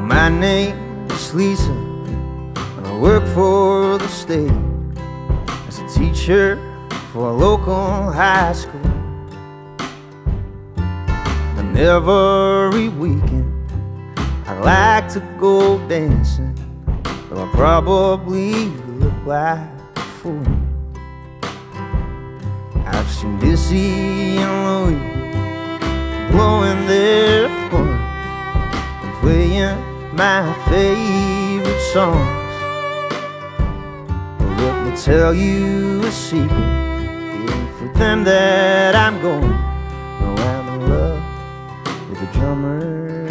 My name is Lisa, and I work for the state as a teacher for a local high school. And every weekend I like to go dancing, though I probably look like a fool. I've seen Dizzy and Louie blowing their horns and playing my favorite songs. But let me tell you a secret, it ain't for them that I'm going. No, I'm in love with the drummer.